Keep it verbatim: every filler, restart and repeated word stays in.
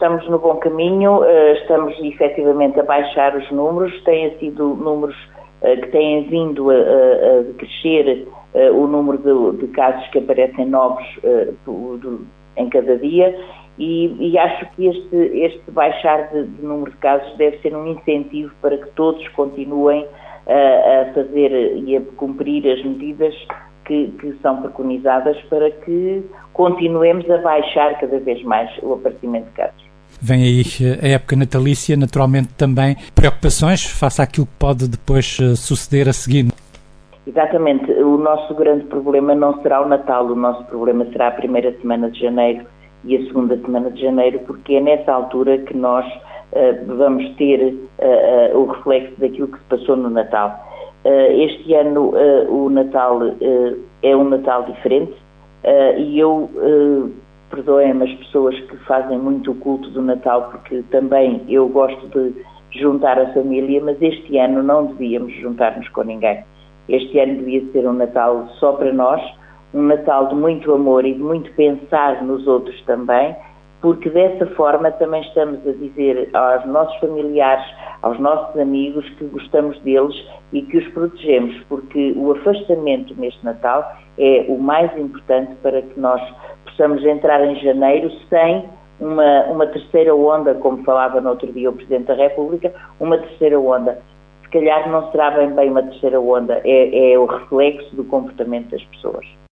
estamos no bom caminho, estamos efetivamente a baixar os números, têm sido números que têm vindo a, a, a crescer o número de, de casos que aparecem novos em cada dia e, e acho que este, este baixar de, de número de casos deve ser um incentivo para que todos continuem a, a fazer e a cumprir as medidas que, que são preconizadas para que continuemos a baixar cada vez mais o aparecimento de casos. Vem aí a época natalícia, naturalmente também preocupações face àquilo que pode depois suceder a seguir. Exatamente. O nosso grande problema não será o Natal, o nosso problema será a primeira semana de janeiro e a segunda semana de janeiro, porque é nessa altura que nós uh, vamos ter uh, uh, o reflexo daquilo que se passou no Natal. Uh, este ano uh, o Natal uh, é um Natal diferente uh, e eu... Uh, perdoem-me as pessoas que fazem muito o culto do Natal, porque também eu gosto de juntar a família, mas este ano não devíamos juntar-nos com ninguém. Este ano devia ser um Natal só para nós, um Natal de muito amor e de muito pensar nos outros também, porque dessa forma também estamos a dizer aos nossos familiares, aos nossos amigos que gostamos deles e que os protegemos, porque o afastamento neste Natal é o mais importante para que nós possamos entrar em janeiro sem uma, uma terceira onda, como falava no outro dia o Presidente da República, uma terceira onda. Se calhar não será bem bem uma terceira onda, é, é o reflexo do comportamento das pessoas.